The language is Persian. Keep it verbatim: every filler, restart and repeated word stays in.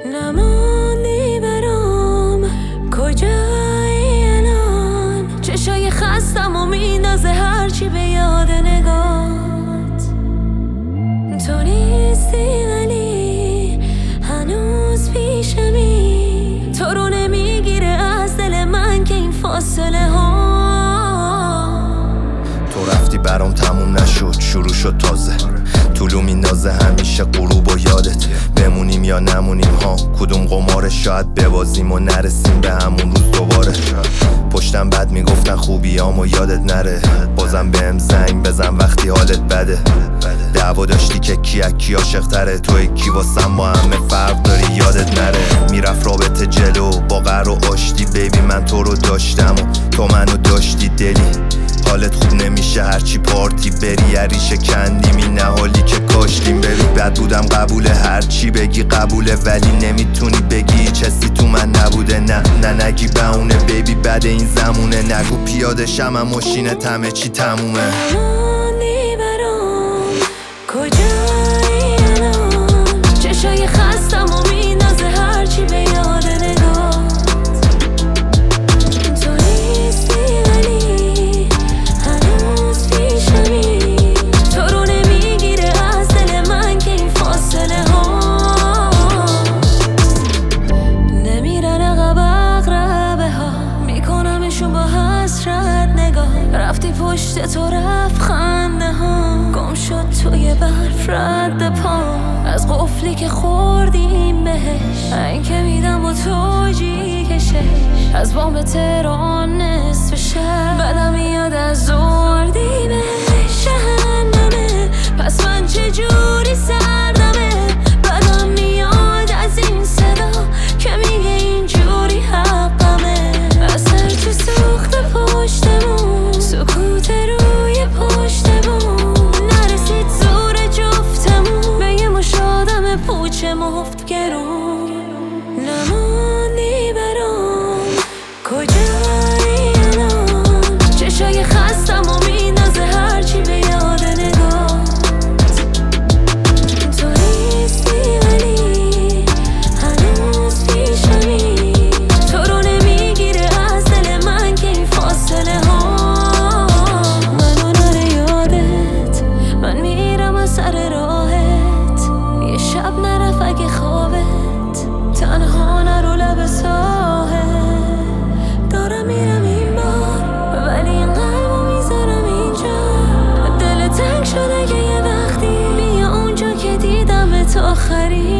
نموندی برام کجایی الان، چشای خستم و میندازه هرچی به یاد نگات. تو نیستی ولی هنوز پیشمی، تو رو نمیگیره از دل من که این فاصله ها. تو رفتی برام تموم نشد، شروع شد تازه. طولو میندازه همیشه غروب و یادت، بمونیم یا نمونیم ها کدوم قماره. شاید ببازیم و نرسیم به همون روز دوباره. پشتم بد میگفتن خوبیامو یادت نره، بازم بهم زنگ بزن وقتی حالت بده. دعوا داشتی که کی از کی عاشق تره، توی کی واسم با همه فرق داری یادت نره. میرفت رابطه جلو با قهر و آشتی، بیبی من تو رو داشتم و تو منو داشتی دلی. حالت خوب نمیشه هرچی پارتی بری، عریشه کندیم این نهالی که کاشتیم. ببین بد بودم قبوله، هرچی بگی قبوله، ولی نمیتونی بگی هیچ حسی تو من نبوده. نه نه نگی بهونه بیبی بعد این زمونه، نگو پیاده شم هم ماشینت همه چی تمومه. نموندی برام کجایی الان، چشای خستم و میندازه هرچی به یاد نگات. تو نیستی ولی هنوز پیشمی، تو رو نمیگیره از دل من که این فاصله ها. نمیرن عقب اقربه ها، میکنمشون با حسرت نگاه. رفتی پشت تو رفت خنده ها، گم شد توی برف رد پا. از قفلی که خوردیم بهش، این که میدم با توجی کشش. از بام تهران نصف شب بدم میاد از زردی بهش. جهنمه پس من چجوری سردمه، بدم میاد از این صدا که میگه اینجوری حقمه. اثر تو سوخت پشتمون، سکوت روی پشتمون. نرسید زور جفتمون به یه مش آدم پوچ مفت گرون. نموندی برام کجایی الان، چشای خستم و میندازه هرچی به یاد نگات. تو نیستی ولی هنوز پیشمی، تو رو نمیگیره از دل من که این فاصله ها. منو نره یادت، من میرم از سر راهت. یه شب نرفت اگه خوابت، تنها نرو لب ساحل. دارم میرم این بار ولی این قلبو میذارم اینجا. دل تنگ شده که یه وقتی بیا اونجا که دیدمت آخری.